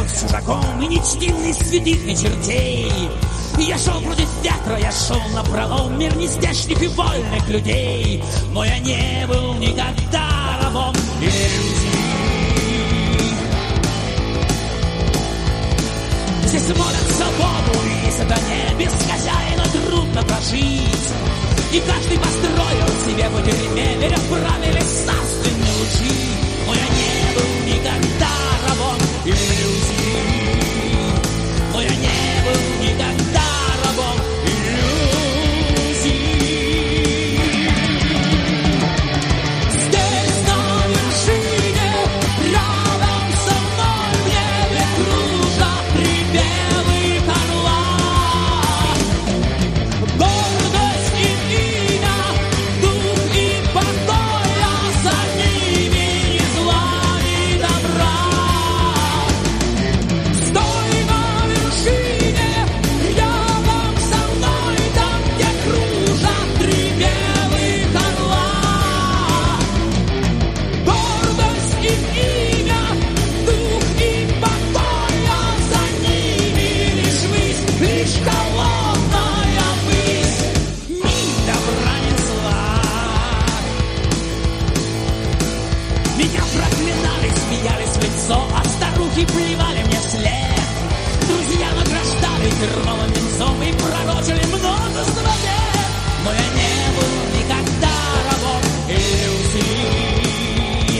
с чужаком и не чтил ни святых, ни чертей. Я шел против ветра, я шел напролом, мир нездешних и вольных людей. Но я не был никогда рабом иллюзий. Здесь молят свободу и сатане, без хозяина трудно прожить. И каждый построил себе по тюрьме, веря в правиле царственные лучи. Но я не был никогда рабом иллюзий. Но я не был никогда рабом иллюзий. Здесь на вершине, рядом со мной, в небе кружат припевы орла. Гордость и имя, дух и покой, а за ними ни зла, ни добра. Стой на вершине, рядом со мной, там, где кружат припевы орла. Гордость и имя, дух и покой, а за ними лишь высь, лишь холодная высь, ни добра, ни зла. Меня проклинали, смеялись в лицо, а старухи плевали мне вслед. Друзья награждали терновым венцом и пророчили множество лет. Но я не был никогда рабом иллюзий.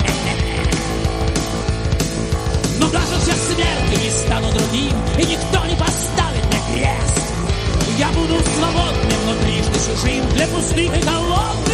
Но даже в час смерти не стану другим, и никто не поставит мне крест. Я буду свободным, но трижды чужим для пустых и холодных